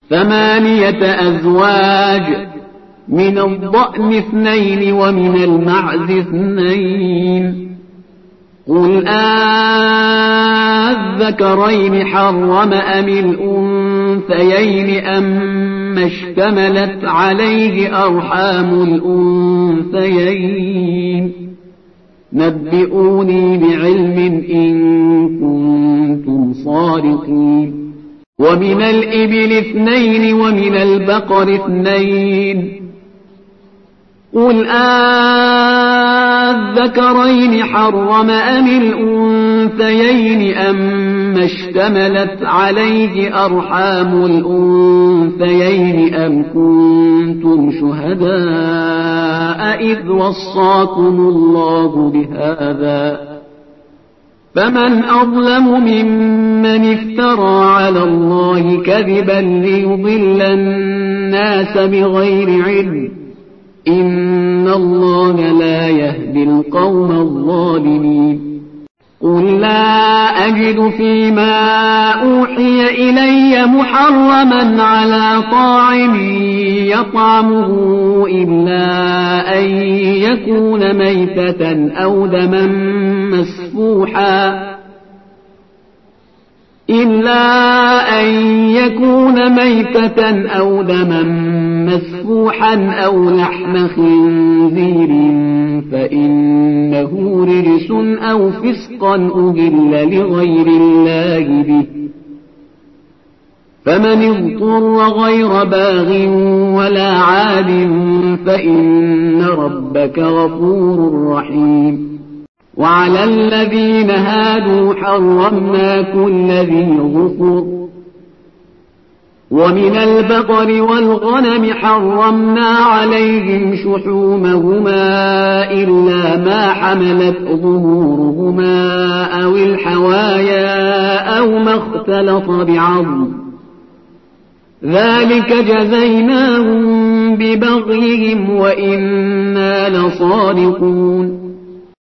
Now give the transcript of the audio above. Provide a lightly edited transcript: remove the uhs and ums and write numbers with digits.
8 أزواج، من الضأن 2 ومن المعز 2. قل أذكرين حرم أم الأنثيين أما اشتملت عليه أرحام الأنثيين؟ نبئوني بعلم إن كنتم صادقين. ومن الإبل 2 ومن البقر 2. قل أذكرين حرم أم الأنثيين أما اشتملت عليه أرحام الأنثيين أم كنتم شهداء إذ وصاكم الله بهذا؟ فمن أظلم ممن افترى على الله كذبا ليضل الناس بغير علم، إن الله لا يهدي القوم الظالمين. قل لا أجد فيما أوحي إلي محرما على طاعم يطعمه إلا أن يكون ميتة أو دما مسفوحا أو لحم خنزير فإنه رجس أو فسقا أهل لغير الله به، فمن اضطر غير باغ ولا عاد فإن ربك غفور رحيم. وعلى الذين هادوا حرمنا كل ذي ظفر، ومن البقر والغنم حرمنا عليهم شحومهما إلا ما حملت ظهورهما أو الحوايا أو ما اختلط بعظم، ذلك جزيناهم ببغيهم وإنا لصادقون.